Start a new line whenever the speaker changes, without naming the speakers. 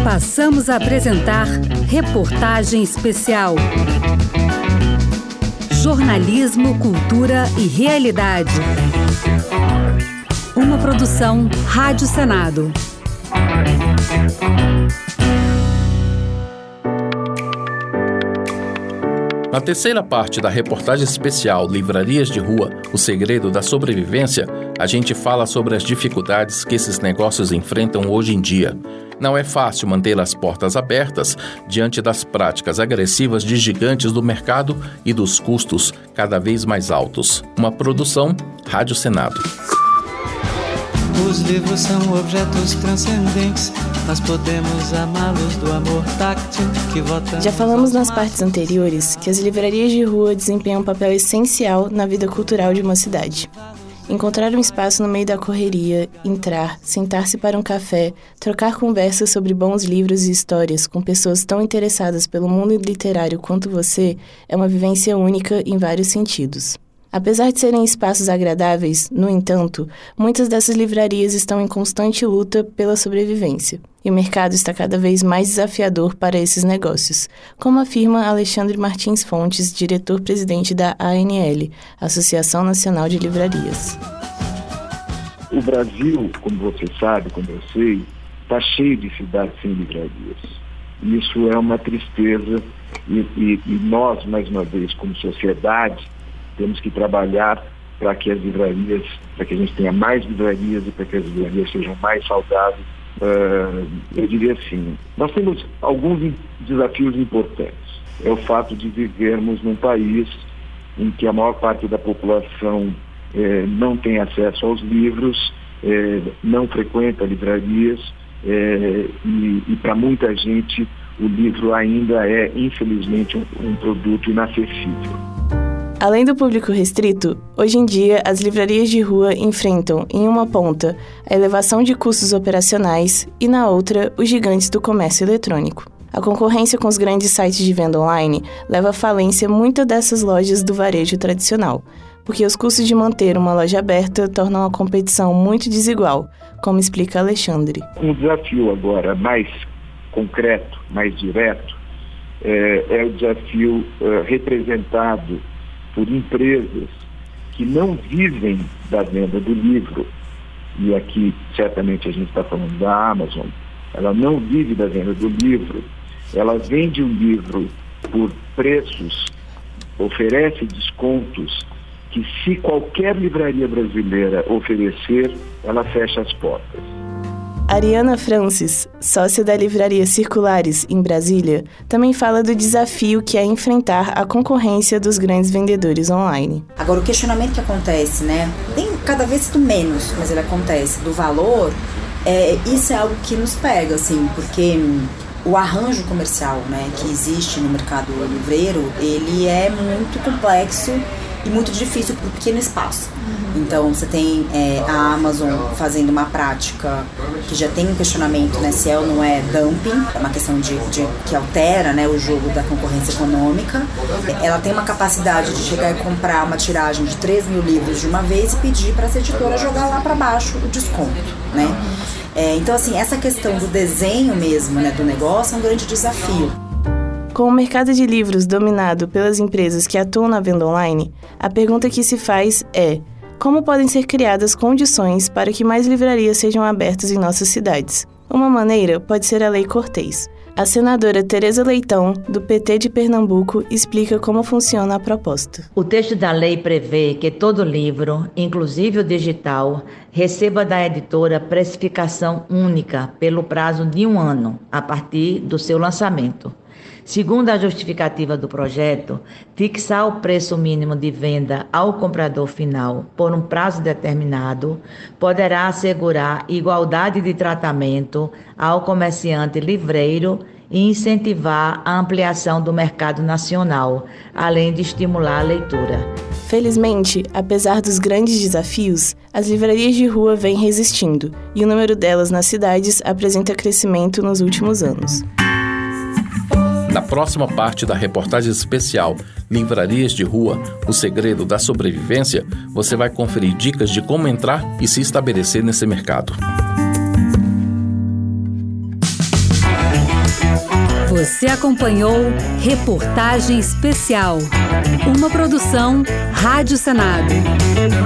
Passamos a apresentar Reportagem Especial. Jornalismo, cultura e realidade. Uma produção Rádio Senado.
Na terceira parte da reportagem especial Livrarias de Rua, o segredo da sobrevivência, a gente fala sobre as dificuldades que esses negócios enfrentam hoje em dia. Não é fácil manter as portas abertas diante das práticas agressivas de gigantes do mercado e dos custos cada vez mais altos. Uma produção Rádio Senado.
Os livros são objetos transcendentes, nós podemos amá-los do amor táctil que votamos.
Já falamos nas partes anteriores que as livrarias de rua desempenham um papel essencial na vida cultural de uma cidade. Encontrar um espaço no meio da correria, entrar, sentar-se para um café, trocar conversas sobre bons livros e histórias com pessoas tão interessadas pelo mundo literário quanto você é uma vivência única em vários sentidos. Apesar de serem espaços agradáveis, no entanto, muitas dessas livrarias estão em constante luta pela sobrevivência. E o mercado está cada vez mais desafiador para esses negócios, como afirma Alexandre Martins Fontes, diretor-presidente da ANL, Associação Nacional de Livrarias.
O Brasil, como você sabe, como eu sei, está cheio de cidades sem livrarias. Isso é uma tristeza e nós, mais uma vez, como sociedade, temos que trabalhar para que as livrarias, para que a gente tenha mais livrarias e para que as livrarias sejam mais saudáveis. Eu diria assim, nós temos alguns desafios importantes. É o fato de vivermos num país em que a maior parte da população não tem acesso aos livros, não frequenta livrarias e para muita gente o livro ainda é, infelizmente, um produto inacessível.
Além do público restrito, hoje em dia as livrarias de rua enfrentam, em uma ponta, a elevação de custos operacionais e, na outra, os gigantes do comércio eletrônico. A concorrência com os grandes sites de venda online leva à falência muitas dessas lojas do varejo tradicional, porque os custos de manter uma loja aberta tornam a competição muito desigual, como explica Alexandre.
Um desafio agora mais concreto, mais direto, é o desafio representado por empresas que não vivem da venda do livro, e aqui certamente a gente está falando da Amazon, ela não vive da venda do livro, ela vende o livro por preços, oferece descontos que, se qualquer livraria brasileira oferecer, ela fecha as portas.
Ariana Francis, sócia da livraria Circulares, em Brasília, também fala do desafio que é enfrentar a concorrência dos grandes vendedores online.
Agora, o questionamento que acontece, tem cada vez menos, mas ele acontece, do valor, isso é algo que nos pega, assim, porque o arranjo comercial, que existe no mercado livreiro, ele é muito complexo e muito difícil para o pequeno espaço. Então, você tem a Amazon fazendo uma prática que já tem um questionamento, se é ou não é dumping, é uma questão que altera, o jogo da concorrência econômica. Ela tem uma capacidade de chegar e comprar uma tiragem de 3 mil livros de uma vez e pedir para essa editora jogar lá para baixo o desconto, Então, assim, essa questão do desenho mesmo, do negócio é um grande desafio.
Com o mercado de livros dominado pelas empresas que atuam na venda online, a pergunta que se faz é: como podem ser criadas condições para que mais livrarias sejam abertas em nossas cidades? Uma maneira pode ser a Lei Cortês. A senadora Tereza Leitão, do PT de Pernambuco, explica como funciona a proposta.
O texto da lei prevê que todo livro, inclusive o digital, receba da editora precificação única pelo prazo de 1 ano, a partir do seu lançamento. Segundo a justificativa do projeto, fixar o preço mínimo de venda ao comprador final por um prazo determinado poderá assegurar igualdade de tratamento ao comerciante livreiro e incentivar a ampliação do mercado nacional, além de estimular a leitura.
Felizmente, apesar dos grandes desafios, as livrarias de rua vêm resistindo e o número delas nas cidades apresenta crescimento nos últimos anos.
Na próxima parte da reportagem especial Livrarias de Rua, o segredo da sobrevivência, você vai conferir dicas de como entrar e se estabelecer nesse mercado.
Você acompanhou Reportagem Especial, uma produção Rádio Senado.